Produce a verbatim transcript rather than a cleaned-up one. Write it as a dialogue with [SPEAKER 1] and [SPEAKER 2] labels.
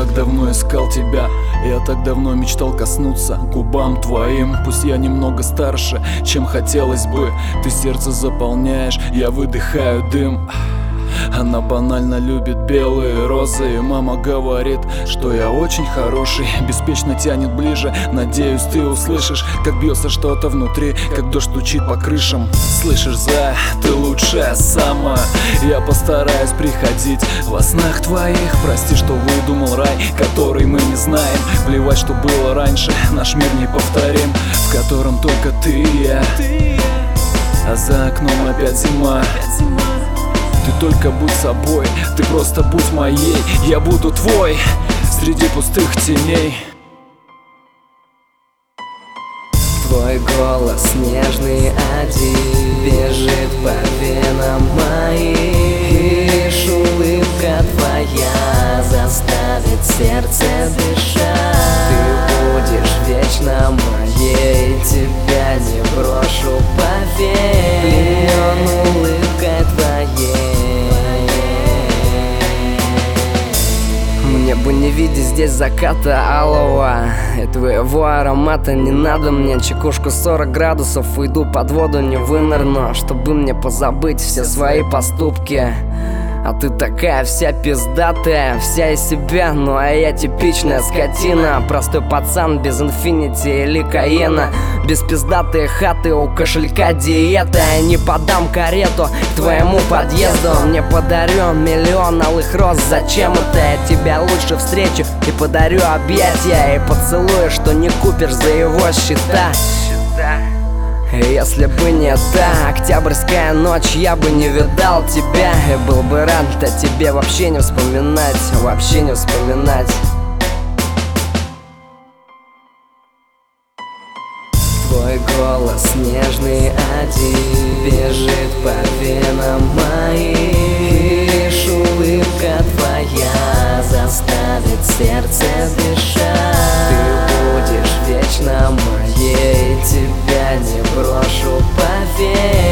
[SPEAKER 1] так давно искал тебя, я так давно мечтал коснуться губам твоим. Пусть я немного старше, чем хотелось бы, ты сердце заполняешь, я выдыхаю дым. Она банально любит белые розы, и мама говорит, что я очень хороший, беспечно тянет ближе. Надеюсь, ты услышишь, как бьется что-то внутри, как дождь стучит по крышам. Слышишь, Зая, ты лучшая самая. Я постараюсь приходить во снах твоих. Прости, что выдумал рай, который мы не знаем. Плевать, что было раньше, наш мир неповторим, в котором только ты и я, а за окном опять зима. Ты только будь собой, ты просто будь моей, я буду твой среди пустых теней.
[SPEAKER 2] Твой голос нежный один бежит по венам моим, лишь улыбка твоя заставит сердце дышать. Ты будешь вечно моей, тебя не брошу, поверь, пленен улыбкой твоей. Мне бы не видеть здесь заката алого и твоего аромата. Не надо мне чекушку сорок градусов, уйду под воду, не вынырну, чтобы мне позабыть все свои поступки. А ты такая вся пиздатая, вся из себя, ну а я типичная скотина. Простой пацан без инфинити или каена, без пиздатой хаты, у кошелька диета. Я не подам карету к твоему подъезду, мне подарю миллион алых роз. Зачем это? Я тебя лучше встречу и подарю объятия, и поцелую, что не купишь за его счета. Если бы не та октябрьская ночь, я бы не видал тебя, и был бы рад о тебе вообще не вспоминать, вообще не вспоминать. Твой голос нежный один бежит по венам моим, лишь улыбка твоя заставит сердце дышать. Ты будешь вечно моей, тебя не брошу, поверь.